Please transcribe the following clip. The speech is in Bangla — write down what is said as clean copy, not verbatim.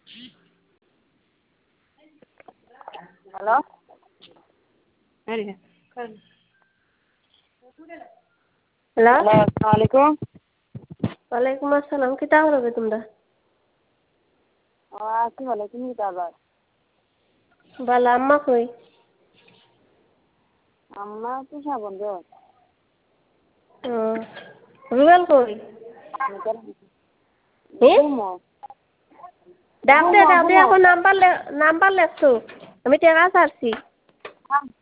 হ্যালো হ্যালো হ্যালো আসসালামু আলাইকুম। ওয়ালাইকুম আসসালাম কিতা করবে তোমরা আছি ভালো, তুমি কি আবার? বালা আম্মা কই আম্মা তো বন্ধ। রুবেল কই ঘুমো ডাক দে এখন নাম্বার লেখছো আমি টেকা ছাড়ছি